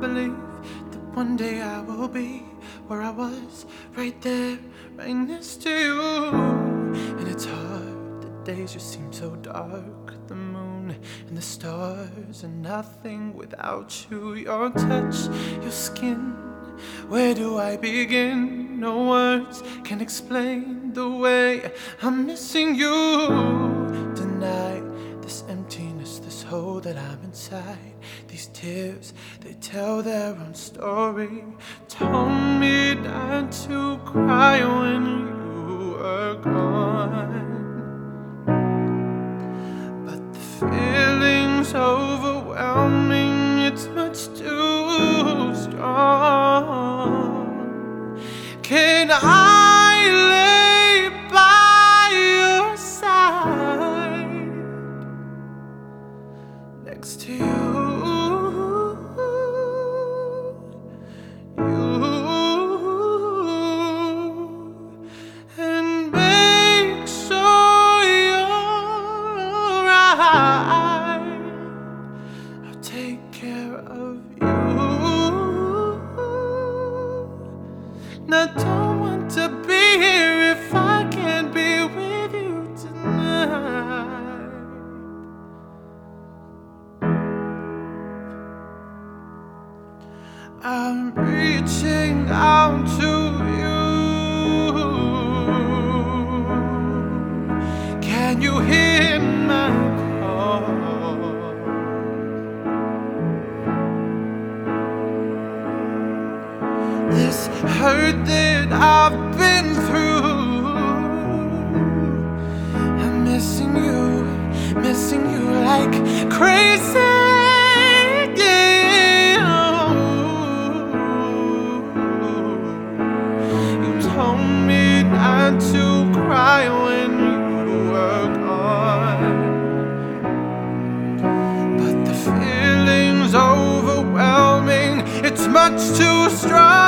believe that one day I will be where I was, right there, right next to you. And it's hard, the days just seem so dark. The moon and the stars are nothing without you. Your touch, your skin, where do I begin? No words can explain the way I'm missing you tonight. This emptiness, this hole that I'm inside, these tears, they tell their own story. Told me not to cry when you were gone, but the feeling's overwhelming, it's much too strong. Can I lay by your side next to you? And make sure you're right. I'll take care of you. And I don't want to be here if I can't be with you tonight. I'm reaching out to you. Can you hear my call? This hurt that I've been through, I'm missing you like crazy. Told me not to cry when you were gone, but the feeling's overwhelming, it's much too strong.